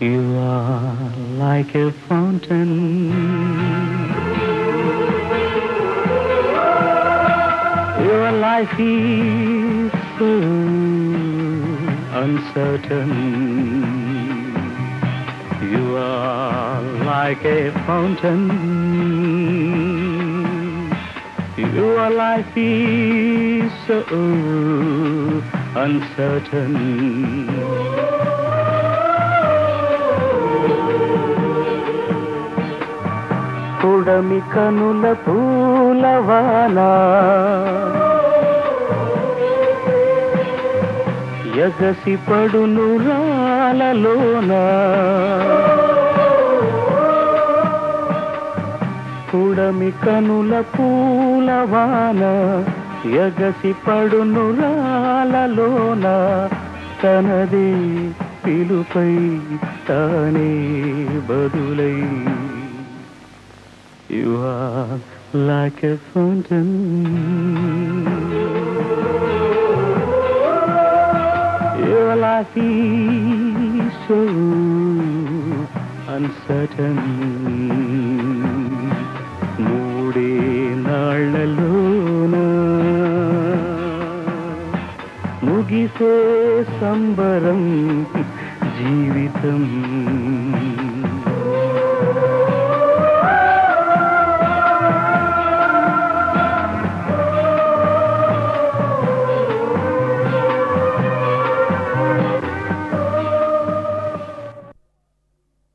You are like a fountain. Your life is so uncertain. You are like a fountain. Your life is so uncertain. పుడమి కనుల పూలవానా ఎగసి పడును రాలలోన పుడమి కనుల పూలవాన ఎగసి పడును రాలలోన తనదే పిలుపై తానే బదులై You are like a fountain. Your life is so uncertain. మూడే నాళ్ళలోన ముగిసే సంబరం జీవితం